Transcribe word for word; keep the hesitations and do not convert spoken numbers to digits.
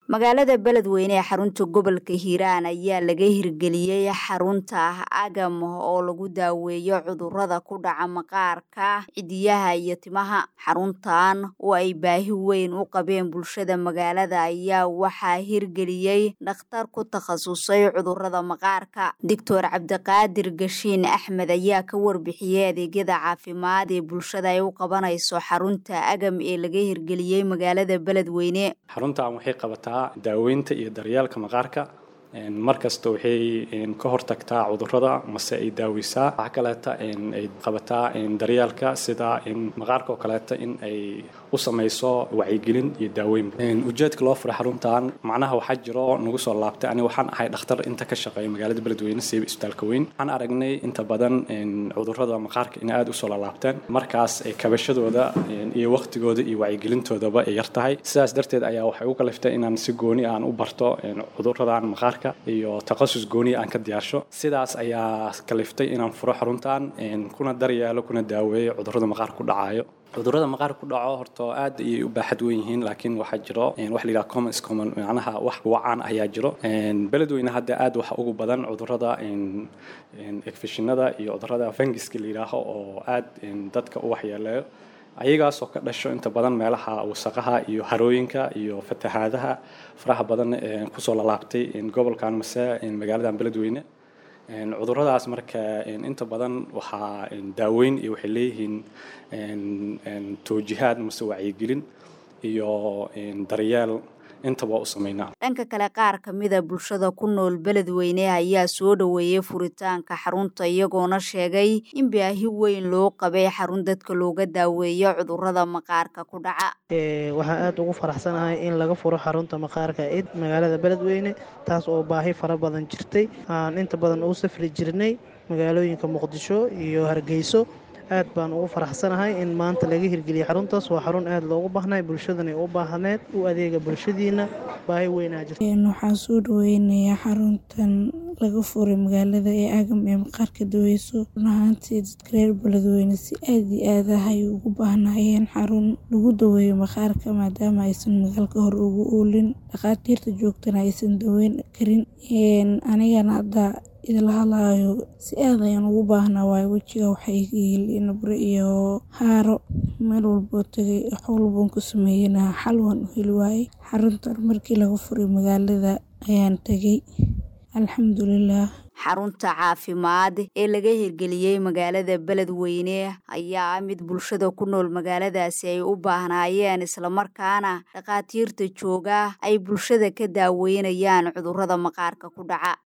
magaalada Beledweyne ee xarunta gobolka Hiiraan ayaa laga hirgeliyay xarunta agam oo lagu daaweeyo cudurrada ku dhaca maqaarka, cidiyaha iyo timaha. Xaruntan oo ay baahi weyn u qabeen bulshada magaalada ayaa waxaa hirgeliyay dhakhtar ku takhasusay cudurrada maqaarka. Doctor Cabdiqaadir Gashiin Axmed ayaa ka warbixiyay adeegyada caafimaad ee bulshada ay u qabanayso xarunta agam ee laga hirgeliyay magaalada Beledweyne. xaruntan waxay qabataa daaweynta iyo daryeelka maqaarka markasta waxay ka hortagtaa cudurrada mase ay daaweysaa waxa kaleeta ay qabataa daryeelka sida in maqaarka oo kaleeta in ay u samayso wacyigelin iyo daaweyn ujeedka loo furay xaruntan macnaha waxa jiro nagu soo laabtay ani waxaan ahay dhakhtar inta ka shaqeeya magaalada Beledweyne sida isbitaalka weyn waxaan aragnay inta badan cudurrada maqaarka in aad u soo laabteen markaas ay kabashadooda iyo waqtigooda iyo wacyigelintoodaba ay yartahay sidaas darteed ayaa waxay u kaliftay inaan si gooni aan u barto cudurrada maqaarka iyo takhasus gooni aan ka diyaarsho sidaas ayaa kaliftay inaan furo xaruntan kuna daryeelo kuna daaweeyo cudurrada maqaarka ku dhacayo cudurrada maqaarka ku dhaco horto aad ay u baaxad weyn yihiin laakiin waxa jiro wax la yiraahdo common common macnaha wax wacan ayaa jiro Beledweyne hadda aad waxa ugu badan cudurrada infectionada iyo cudurrada fungiska la yiraahdo oo aad dadka u waxyeeleeyo ayagaas oo ka dhasho inta badan meelaha wasaqaha iyo harooyinka iyo fatahaadaha faraha badan ee ku soo laabtay gobolkan mase magaalada Beledweyne cudurradaas marka inta badan waxa daaweyn iyo waxay leeyihiin toojihaad mase wacyigelin iyo daryeel intaba u sameynaa dhanka kale qaar kamida bulshada ku nool Beledweyne ayaa soo dhaweeyay furitaanka xarunta iyagoona sheegay in baahi weyn loo qabay xarun dadka looga daaweeyo cudurrada maqaarka ku dhaca ee waxa aad ugu faraxsanahay in laga furo xarunta maqaarka ee magaalada Beledweyne taas oo baahi fara badan jirtay aan inta badan u safri jirnay magaalooyinka Muqdisho iyo Hargeysa aad baan ugu faraxsanahay in maanta laga hirgeliyay xaruntaas waa xarun aad loogu baahnay bulshadana u baahneed u adeega bulshadiina baahi weyn ah jirtay waxaan soo dhaweynayaa xaruntan laga furay magaalada ee agam ee maqaarka daweyso runtii dadka reer Beledweyne si aad iyo aad ay ugu baahnayeen xarun lagu daweeyo maqaarka maadaama aysan magaalka hor ugu oolin dhaqaatiirta joogtana aysan daweyn karin anigana hadda idila hadlaayo si aad ayaan ugu baahnaa waayo wejiga waxay yeeleen bur iyo haaro meel walba tagay xawlboon ku sameeyana xalwan u heli waayay xaruntan markii laga furay magaalada ayaan tagay alxamdulillah xarunta caafimaad ee laga hirgeliyay magaalada Beledweyne ayaa mid bulshada ku nool magaaladaasi ay u baahnaayeen isla markaana dhaqaatiirta jooga ay bulshada ka daaweynayaan cudurrada maqaarka ku dhaca